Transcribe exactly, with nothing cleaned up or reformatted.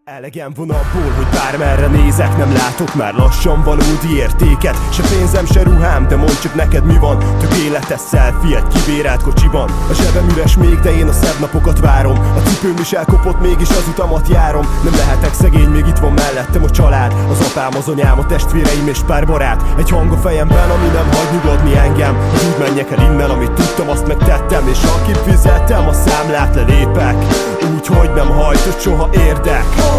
Elegem van abból, hogy bármerre nézek, nem látok már lassan valódi értéket. Se pénzem, se ruhám, de mondd csak neked mi van. Tökéletes selfie egy kibérelt kocsiban. A zsebem üres még, de én a szebb napokat várom. A cipőm is elkopott, mégis az utamat járom. Nem lehetek szegény, még itt van mellettem a család. Az apám, az anyám, a testvéreim és pár barát. Egy hang a fejemben, ami nem hagy nyugodni engem. Hogy úgy menjek el innen, amit tudtam, azt megtettem. És ha kifizettem, a számlát lelépek. Úgy, hogy nem hajtott soha érdek.